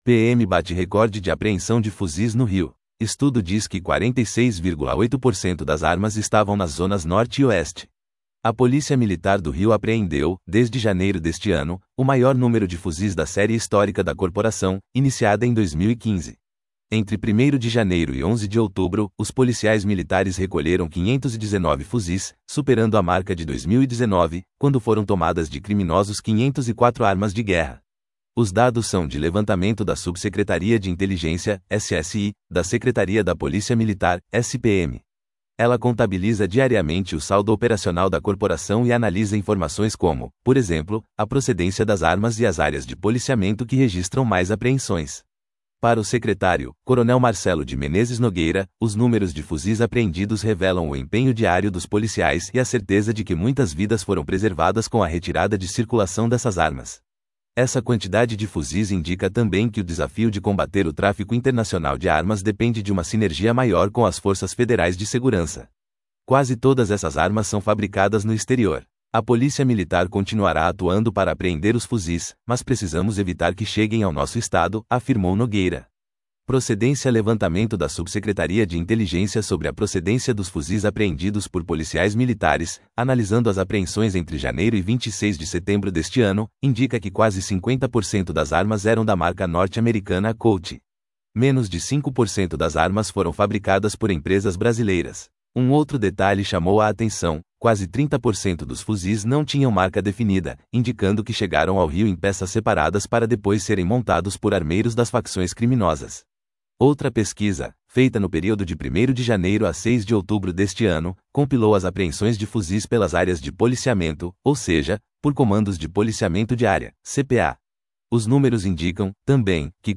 PM bate recorde de apreensão de fuzis no Rio. Estudo diz que 46,8% das armas estavam nas zonas norte e oeste. A Polícia Militar do Rio apreendeu, desde janeiro deste ano, o maior número de fuzis da série histórica da corporação, iniciada em 2015. Entre 1º de janeiro e 11 de outubro, os policiais militares recolheram 519 fuzis, superando a marca de 2019, quando foram tomadas de criminosos 504 armas de guerra. Os dados são de levantamento da Subsecretaria de Inteligência, SSI, da Secretaria da Polícia Militar, SPM. Ela contabiliza diariamente o saldo operacional da corporação e analisa informações como, por exemplo, a procedência das armas e as áreas de policiamento que registram mais apreensões. Para o secretário, Coronel Marcelo de Menezes Nogueira, os números de fuzis apreendidos revelam o empenho diário dos policiais e a certeza de que muitas vidas foram preservadas com a retirada de circulação dessas armas. Essa quantidade de fuzis indica também que o desafio de combater o tráfico internacional de armas depende de uma sinergia maior com as forças federais de segurança. Quase todas essas armas são fabricadas no exterior. A Polícia Militar continuará atuando para apreender os fuzis, mas precisamos evitar que cheguem ao nosso estado, afirmou Nogueira. Procedência: levantamento da Subsecretaria de Inteligência sobre a procedência dos fuzis apreendidos por policiais militares, analisando as apreensões entre janeiro e 26 de setembro deste ano, indica que quase 50% das armas eram da marca norte-americana Colt. Menos de 5% das armas foram fabricadas por empresas brasileiras. Um outro detalhe chamou a atenção: quase 30% dos fuzis não tinham marca definida, indicando que chegaram ao Rio em peças separadas para depois serem montados por armeiros das facções criminosas. Outra pesquisa, feita no período de 1º de janeiro a 6 de outubro deste ano, compilou as apreensões de fuzis pelas áreas de policiamento, ou seja, por comandos de policiamento de área, CPA. Os números indicam, também, que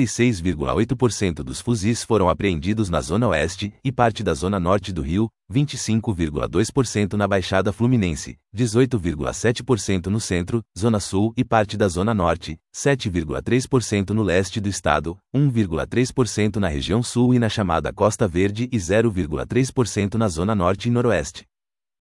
46,8% dos fuzis foram apreendidos na Zona Oeste e parte da Zona Norte do Rio, 25,2% na Baixada Fluminense, 18,7% no Centro, Zona Sul e parte da Zona Norte, 7,3% no Leste do Estado, 1,3% na região Sul e na chamada Costa Verde e 0,3% na Zona Norte e Noroeste.